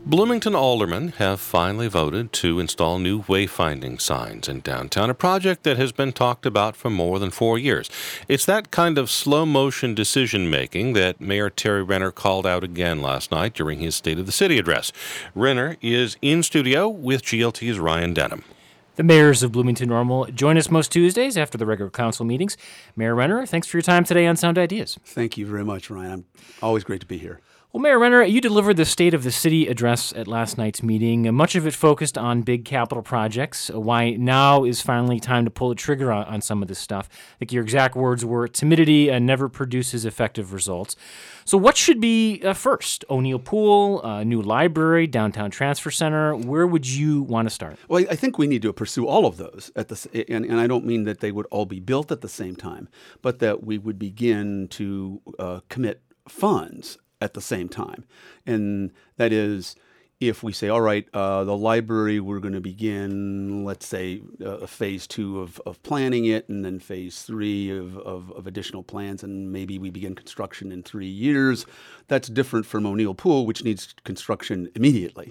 Bloomington aldermen have finally voted to install new wayfinding signs in downtown, a project that has been talked about for more than 4 years. It's that kind of slow-motion decision-making that Mayor Terry Renner called out again last night during his State of the City address. Renner is in studio with GLT's Ryan Denham. The mayors of Bloomington Normal join us most Tuesdays after the regular council meetings. Mayor Renner, thanks for your time today on Sound Ideas. Thank you very much, Ryan. Always great to be here. Well, Mayor Renner, you delivered the State of the City address at last night's meeting. Much of it focused on big capital projects, why now is finally time to pull the trigger on some of this stuff. I think your exact words were, timidity never produces effective results. So what should be first? O'Neill Pool, new library, downtown transfer center. Where would you want to start? Well, I think we need to pursue all of those, and I don't mean that they would all be built at the same time, but that we would begin to commit funds at the same time. And that is, if we say, all right, the library, we're going to begin, let's say, phase 2 of planning it, and then phase 3 of additional plans, and maybe we begin construction in 3 years. That's different from O'Neill Pool, which needs construction immediately.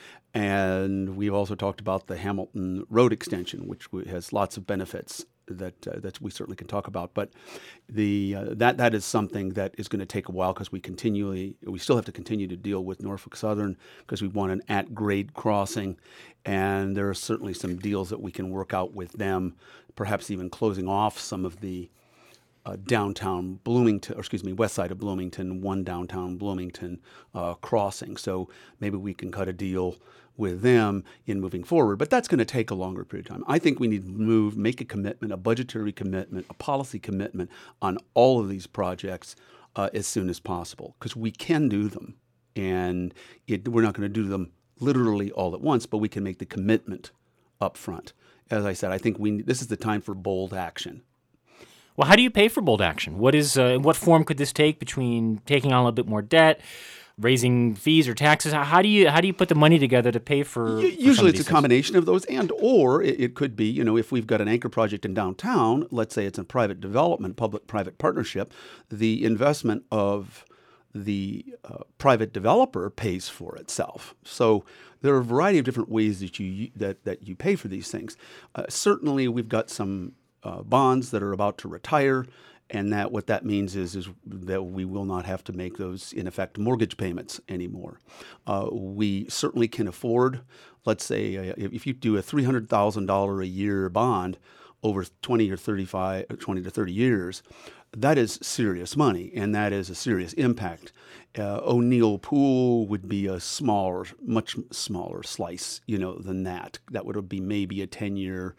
And we've also talked about the Hamilton Road extension, which has lots of benefits that we certainly can talk about. But that is something that is going to take a while because we still have to continue to deal with Norfolk Southern because we want an at-grade crossing, and there are certainly some deals that we can work out with them, perhaps even closing off some of the downtown Bloomington, west side of Bloomington, one downtown Bloomington crossing. So maybe we can cut a deal with them in moving forward, but that's going to take a longer period of time. I think we need to make a commitment, a budgetary commitment, a policy commitment on all of these projects as soon as possible, because we can do them, and we're not going to do them literally all at once, but we can make the commitment up front. As I said, I think this is the time for bold action. Well, how do you pay for bold action? What form could this take between taking on a little bit more debt, raising fees or taxes? How do you put the money together to pay for? Usually, it's a combination of those, or it could be, if we've got an anchor project in downtown, let's say it's a private development, public-private partnership, the investment of the private developer pays for itself. So there are a variety of different ways that you pay for these things. Certainly, we've got some bonds that are about to retire, and that what that means is that we will not have to make those, in effect, mortgage payments anymore. We certainly can afford, let's say, if you do a $300,000 a year bond over 20 to 30 years, that is serious money, and that is a serious impact. O'Neill Pool would be a much smaller slice, than that. That would be maybe a 10-year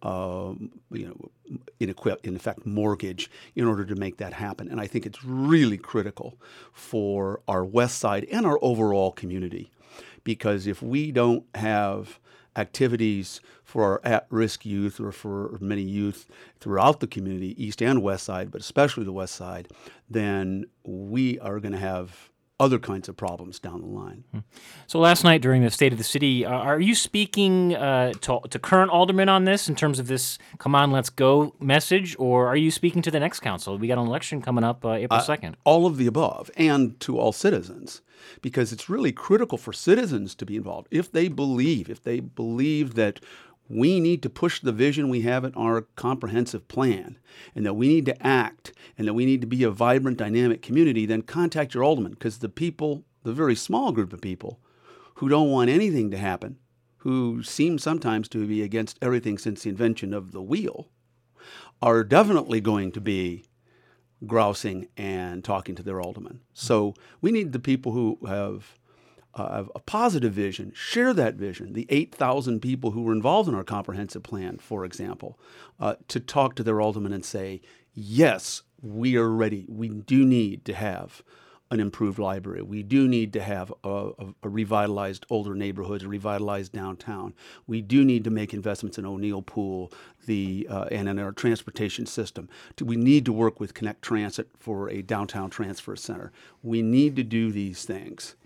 in effect, mortgage in order to make that happen. And I think it's really critical for our West Side and our overall community, because if we don't have activities for our at-risk youth or for many youth throughout the community, East and West Side, but especially the West Side, then we are going to have other kinds of problems down the line. So last night during the State of the City, are you speaking to current aldermen on this in terms of this "come on, let's go" message, or are you speaking to the next council? We got an election coming up April 2nd. All of the above, and to all citizens, because it's really critical for citizens to be involved. If they believe that we need to push the vision we have in our comprehensive plan, and that we need to act, and that we need to be a vibrant, dynamic community, then contact your alderman, because the very small group of people who don't want anything to happen, who seem sometimes to be against everything since the invention of the wheel, are definitely going to be grousing and talking to their alderman. So we need the people who have a positive vision, share that vision, the 8,000 people who were involved in our comprehensive plan, for example, to talk to their alderman and say, yes, we are ready. We do need to have an improved library. We do need to have a revitalized older neighborhoods, a revitalized downtown. We do need to make investments in O'Neill Pool and in our transportation system. We need to work with Connect Transit for a downtown transfer center. We need to do these things.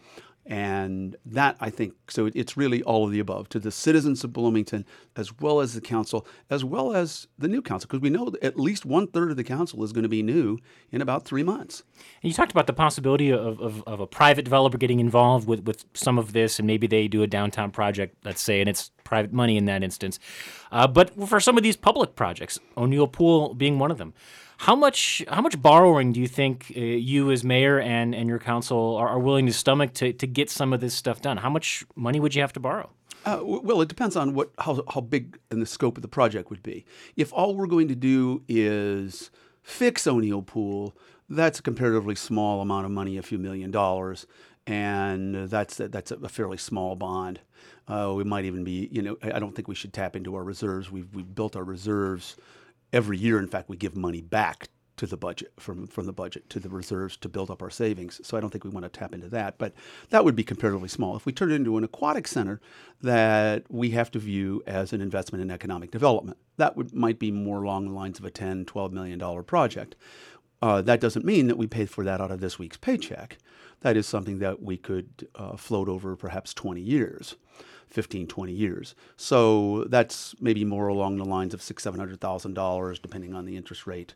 And that, I think, so it's really all of the above, to the citizens of Bloomington, as well as the council, as well as the new council, because we know that at least 1/3 of the council is going to be new in about 3 months. And you talked about the possibility of a private developer getting involved with some of this, and maybe they do a downtown project, let's say, and it's private money in that instance. But for some of these public projects, O'Neill Pool being one of them, how much borrowing do you think you as mayor and your council are willing to stomach to get some of this stuff done? How much money would you have to borrow? Well, it depends on how big and the scope of the project would be. If all we're going to do is fix O'Neill Pool, that's a comparatively small amount of money, a few $1 million, and that's a fairly small bond. We might even be, I don't think we should tap into our reserves. We've built our reserves every year. In fact, we give money back to the budget, from the budget to the reserves to build up our savings. So I don't think we want to tap into that, but that would be comparatively small. If we turn it into an aquatic center that we have to view as an investment in economic development, that might be more along the lines of a $10, $12 million project. That doesn't mean that we pay for that out of this week's paycheck. That is something that we could float over perhaps 20 years. 15, 20 years. So that's maybe more along the lines of $600,000, $700,000, depending on the interest rate,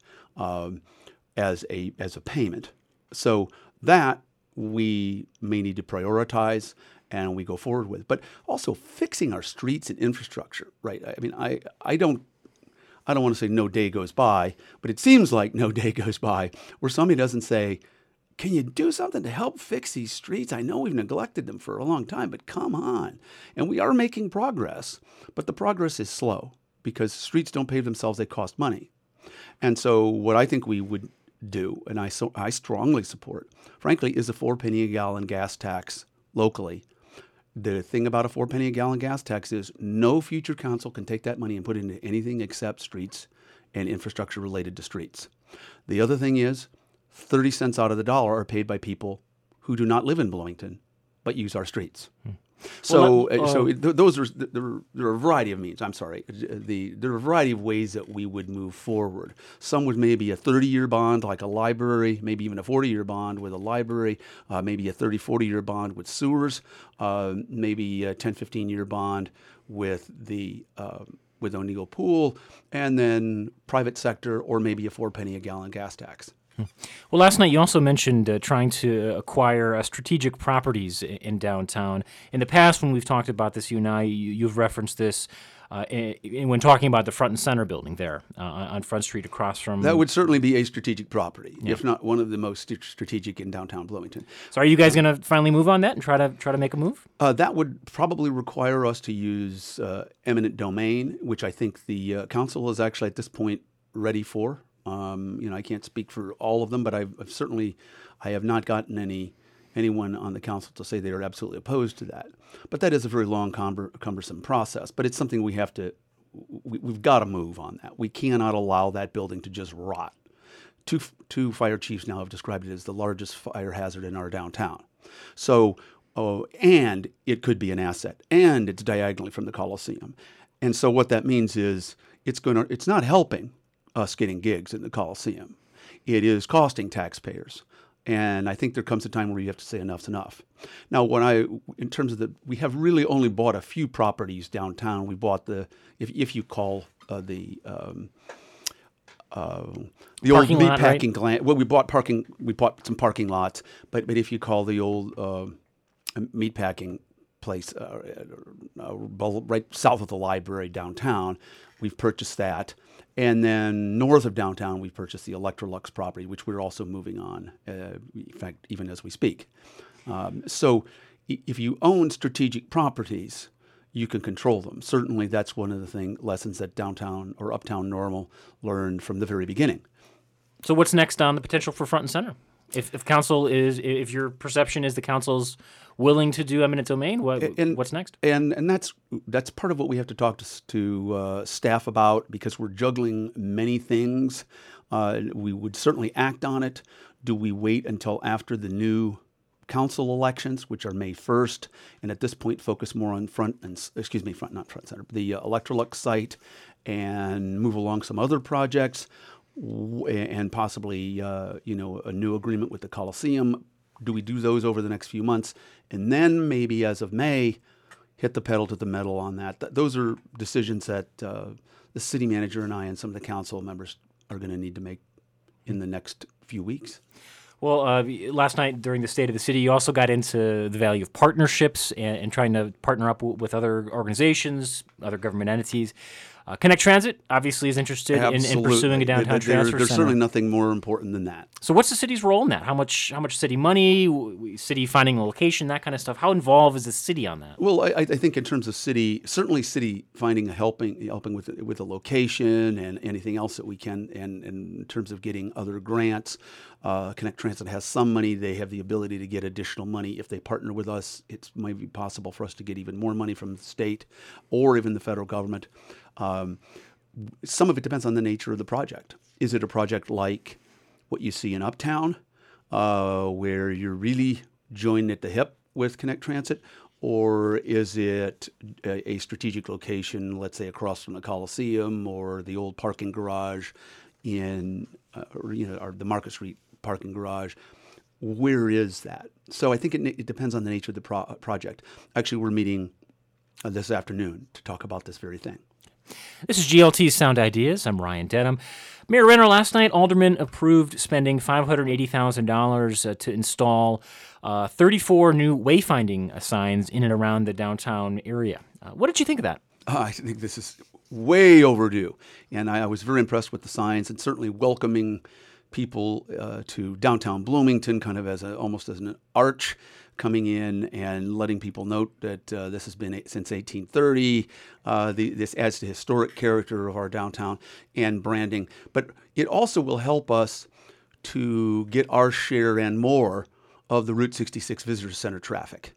as a payment. So that we may need to prioritize and we go forward with. But also fixing our streets and infrastructure, right? I mean, I don't want to say no day goes by, but it seems like no day goes by where somebody doesn't say, can you do something to help fix these streets? I know we've neglected them for a long time, but come on. And we are making progress, but the progress is slow because streets don't pave themselves, they cost money. And so what I think we would do, and I strongly support, frankly, is a 4 penny a gallon gas tax locally. The thing about a 4 penny a gallon gas tax is no future council can take that money and put it into anything except streets and infrastructure related to streets. The other thing is 30 cents out of the dollar are paid by people who do not live in Bloomington but use our streets. So, there are a variety of means. I'm sorry. There are a variety of ways that we would move forward. Some would maybe a 30-year bond like a library, maybe even a 40-year bond with a library, maybe a 30, 40-year bond with sewers, maybe a 10, 15-year bond with with O'Neill Pool, and then private sector, or maybe a 4 penny a gallon gas tax. Well, last night you also mentioned trying to acquire strategic properties in downtown. In the past, when we've talked about this, you and I, you've referenced this when talking about the Front and Center building there on Front Street across from... That would certainly be a strategic property, if not one of the most strategic in downtown Bloomington. So are you guys going to finally move on that and try to make a move? That would probably require us to use eminent domain, which I think the council is actually at this point ready for. I can't speak for all of them, but I have not gotten anyone on the council to say they are absolutely opposed to that. But that is a very long, cumbersome process. But it's something we've got to move on that. We cannot allow that building to just rot. Two fire chiefs now have described it as the largest fire hazard in our downtown. So, and it could be an asset, and it's diagonally from the Coliseum. And so what that means is it's not helping us getting gigs in the Coliseum. It is costing taxpayers. And I think there comes a time where you have to say enough's enough. Now, in terms of we have really only bought a few properties downtown. We bought if you call the old meatpacking plant. Well, we bought some parking lots, but if you call the old meatpacking place right south of the library downtown, we've purchased that. And then north of downtown, we purchased the Electrolux property, which we're also moving on, in fact, even as we speak. So if you own strategic properties, you can control them. Certainly, that's one of the lessons that downtown or uptown Normal learned from the very beginning. So what's next on the potential for Front and Center? If your perception is the council's willing to do eminent domain, what's next? And that's part of what we have to talk to staff about, because we're juggling many things. We would certainly act on it. Do we wait until after the new council elections, which are May 1st, and at this point focus more on the Electrolux site, and move along some other projects? And possibly, a new agreement with the Coliseum do we do those over the next few months? And then maybe as of May, hit the pedal to the metal on that. Those are decisions that the city manager and I and some of the council members are going to need to make in the next few weeks. Well, last night during the State of the City, you also got into the value of partnerships and trying to partner up with other organizations, other government entities. Connect Transit obviously is interested in pursuing a downtown transfer There's center. certainly nothing more important than that. So what's the city's role in that? How much city money, city finding a location, that kind of stuff? How involved is the city on that? Well, I think in terms of city finding helping with a location and anything else that we can, and in terms of getting other grants, Connect Transit has some money. They have the ability to get additional money. If they partner with us, it might be possible for us to get even more money from the state or even the federal government. Some of it depends on the nature of the project. Is it a project like what you see in Uptown, where you're really joined at the hip with Connect Transit? Or is it a strategic location, let's say across from the Coliseum or the old parking garage in, or the Market Street parking garage? Where is that? So I think it depends on the nature of the project. Actually, we're meeting this afternoon to talk about this very thing. This is GLT's Sound Ideas. I'm Ryan Denham. Mayor Renner, last night, Aldermen approved spending $580,000 to install 34 new wayfinding signs in and around the downtown area. What did you think of that? I think this is way overdue. And I was very impressed with the signs and certainly welcoming people to downtown Bloomington kind of almost as an arch, coming in and letting people note that this has been since 1830. This adds to historic character of our downtown and branding. But it also will help us to get our share and more of the Route 66 Visitor Center traffic.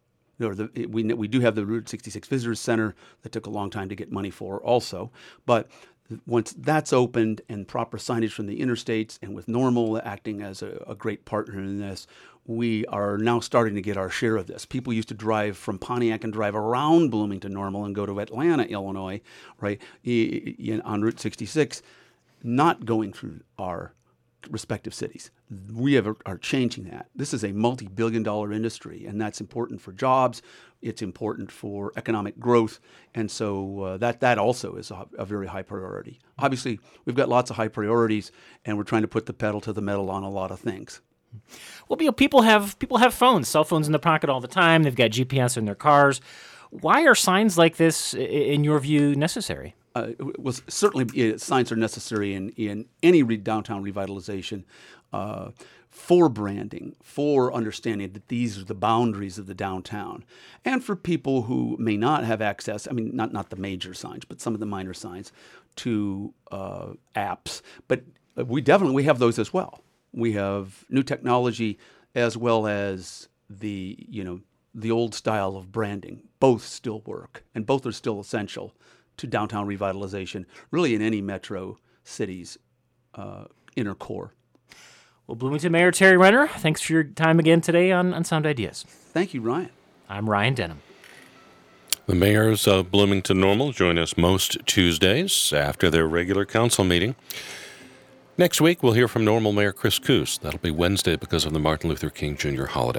We do have the Route 66 Visitor Center that took a long time to get money for also. But once that's opened and proper signage from the interstates and with Normal acting as a great partner in this, we are now starting to get our share of this. People used to drive from Pontiac and drive around Bloomington Normal and go to Atlanta, Illinois, right, on Route 66, not going through our respective cities. We are changing that. This is a multi-billion-dollar industry, and that's important for jobs. It's important for economic growth, and so that also is a very high priority. Obviously, we've got lots of high priorities, and we're trying to put the pedal to the metal on a lot of things. Well, people have phones, cell phones in their pocket all the time. They've got GPS in their cars. Why are signs like this, in your view, necessary? Well, certainly signs are necessary in any downtown revitalization for branding, for understanding that these are the boundaries of the downtown, and for people who may not have access. I mean, not the major signs, but some of the minor signs to apps. But we have those as well. We have new technology as well as the old style of branding. Both still work, and both are still essential to downtown revitalization, really in any metro city's inner core. Well, Bloomington Mayor Terry Renner, thanks for your time again today on Sound Ideas. Thank you, Ryan. I'm Ryan Denham. The mayors of Bloomington Normal join us most Tuesdays after their regular council meeting. Next week, we'll hear from Normal Mayor Chris Koos. That'll be Wednesday because of the Martin Luther King Jr. holiday.